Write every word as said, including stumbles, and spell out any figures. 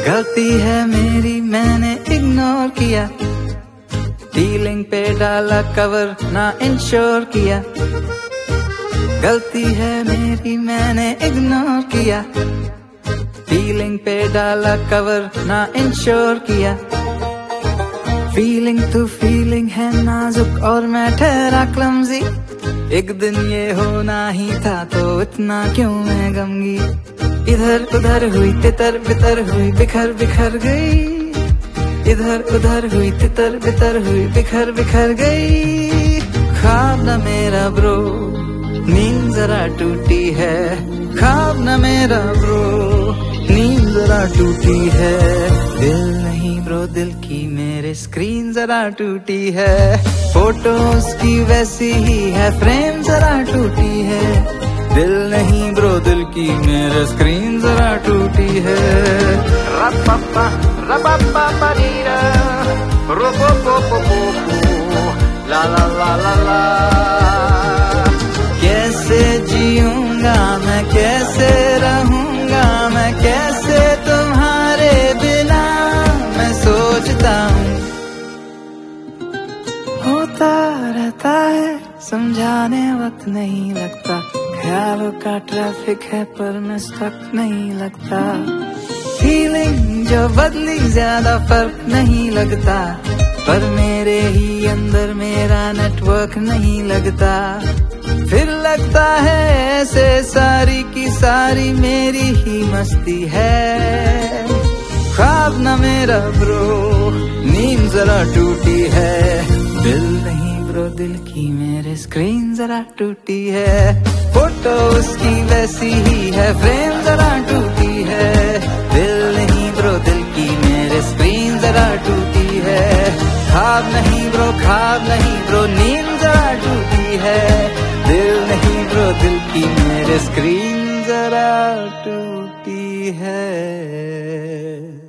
गलती है मेरी, मैंने इग्नोर किया, डीलिंग पे डाला कवर, ना इंश्योर किया। गलती है मेरी, मैंने इग्नोर किया, डीलिंग पे डाला कवर, ना इंश्योर किया। फीलिंग तो फीलिंग है नाजुक और मैं ठहरा क्लमजी, एक दिन ये होना ही था तो इतना क्यों मैं गमगी। इधर उधर हुई तितर बितर हुई बिखर बिखर गई, इधर उधर हुई तितर बितर हुई बिखर बिखर गई। ख्वाब न मेरा ब्रो, नींद जरा टूटी है, ख्वाब न मेरा ब्रो, नींद जरा टूटी है। दिल नहीं ब्रो, दिल की मेरे स्क्रीन जरा टूटी है, फोटोज की वैसी ही है, फ्रेम जरा टूटी है। दिल नहीं ब्रो, दिल की मेरे स्क्रीन जरा टूटी है। रपपा रपपा परीरा रोपो पोपो पोपो ला ला ला ला ला। कैसे जीऊंगा मैं, कैसे रहूंगा मैं, कैसे तुम्हारे बिना मैं सोचता हूँ। होता रहता है समझाने वक्त नहीं लगता, ख्यालों का ट्रैफिक है पर मैं स्टक नहीं लगता। फीलिंग जो बदली ज्यादा फर्क नहीं लगता, पर मेरे ही अंदर मेरा नेटवर्क नहीं लगता। फिर लगता है ऐसे सारी की सारी मेरी ही मस्ती है। ख्वाब न मेरा ब्रो, नींद जरा टूटी है। दिल नहीं ब्रो, दिल की मेरे स्क्रीन जरा टूटी है, फोटो उसकी वैसी ही है, फ्रेम जरा टूटी है। दिल नहीं ब्रो, दिल की मेरे स्क्रीन जरा टूटी है। ख्वाब नहीं ब्रो, ख्वाब नहीं ब्रो, नींद जरा टूटी है। दिल नहीं ब्रो, दिल की मेरे स्क्रीन जरा टूटी है।